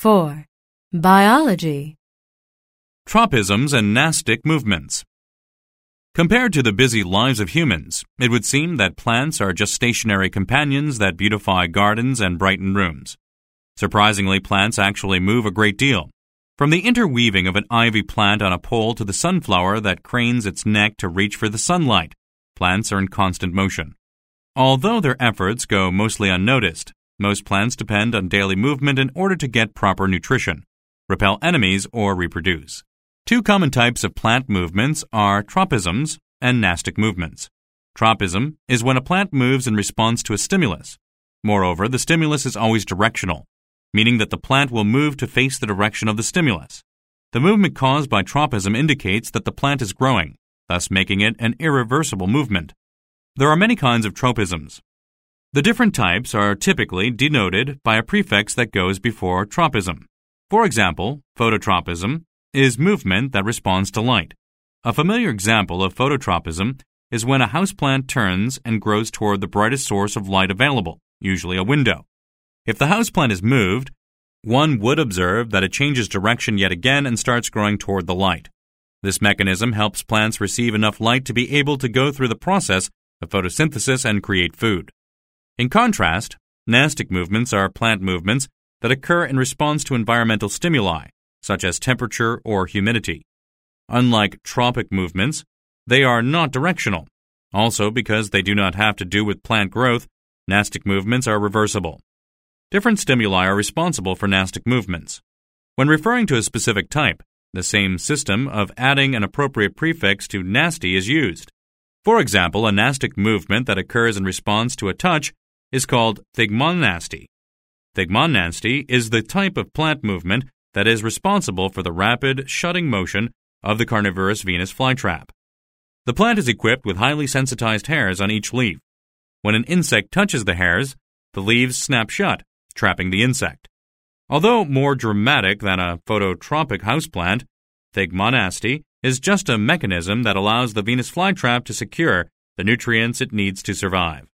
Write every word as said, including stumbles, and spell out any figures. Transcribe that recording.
four. Biology. Tropisms and nastic movements. Compared to the busy lives of humans, it would seem that plants are just stationary companions that beautify gardens and brighten rooms. Surprisingly, plants actually move a great deal. From the interweaving of an ivy plant on a pole to the sunflower that cranes its neck to reach for the sunlight, plants are in constant motion. Although their efforts go mostly unnoticed, most plants depend on daily movement in order to get proper nutrition, repel enemies, or reproduce. Two common types of plant movements are tropisms and nastic movements. Tropism is when a plant moves in response to a stimulus. Moreover, the stimulus is always directional, meaning that the plant will move to face the direction of the stimulus. The movement caused by tropism indicates that the plant is growing, thus making it an irreversible movement. There are many kinds of tropisms. The different types are typically denoted by a prefix that goes before tropism. For example, phototropism is movement that responds to light. A familiar example of phototropism is when a houseplant turns and grows toward the brightest source of light available, usually a window. If the houseplant is moved, one would observe that it changes direction yet again and starts growing toward the light. This mechanism helps plants receive enough light to be able to go through the process of photosynthesis and create food. In contrast, nastic movements are plant movements that occur in response to environmental stimuli, such as temperature or humidity. Unlike tropic movements, they are not directional. Also, because they do not have to do with plant growth, nastic movements are reversible. Different stimuli are responsible for nastic movements. When referring to a specific type, the same system of adding an appropriate prefix to nasty is used. For example, a nastic movement that occurs in response to a touch is called thigmonasty. Thigmonasty is the type of plant movement that is responsible for the rapid shutting motion of the carnivorous Venus flytrap. The plant is equipped with highly sensitized hairs on each leaf. When an insect touches the hairs, the leaves snap shut, trapping the insect. Although more dramatic than a phototropic houseplant, thigmonasty is just a mechanism that allows the Venus flytrap to secure the nutrients it needs to survive.